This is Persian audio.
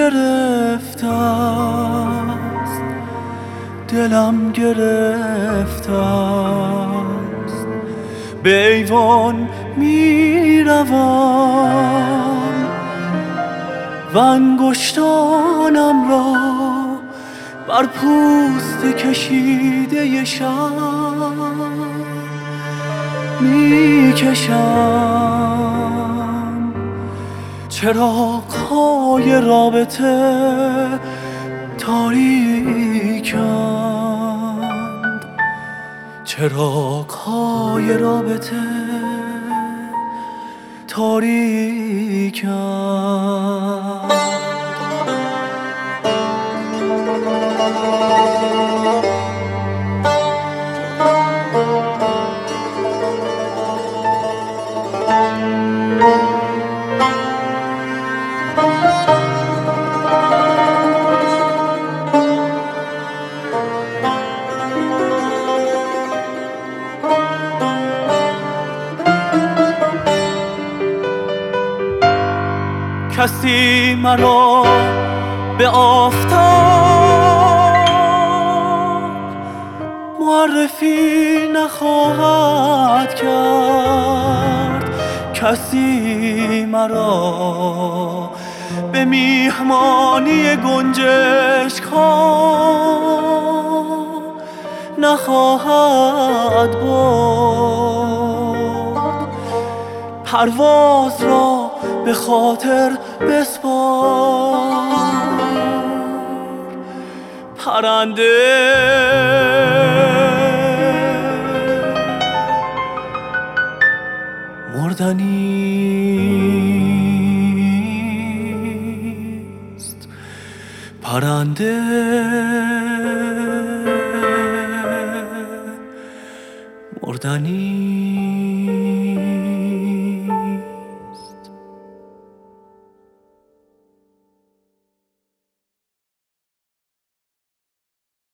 گرفته است، دلم گرفته است، به ایوان می روم و انگشتانم را بر پوست کشیده شب می کشم. چراغ‌های رابطه تاریکند، چراغ‌های رابطه تاریکند. کسی مرا به آفتاب معرفی نخواهد کرد، کسی مرا به میهمانی گنجشک‌ها نخواهد برد. پرواز را به خاطر بسپار، پرنده مردنیست، پرنده مردنی.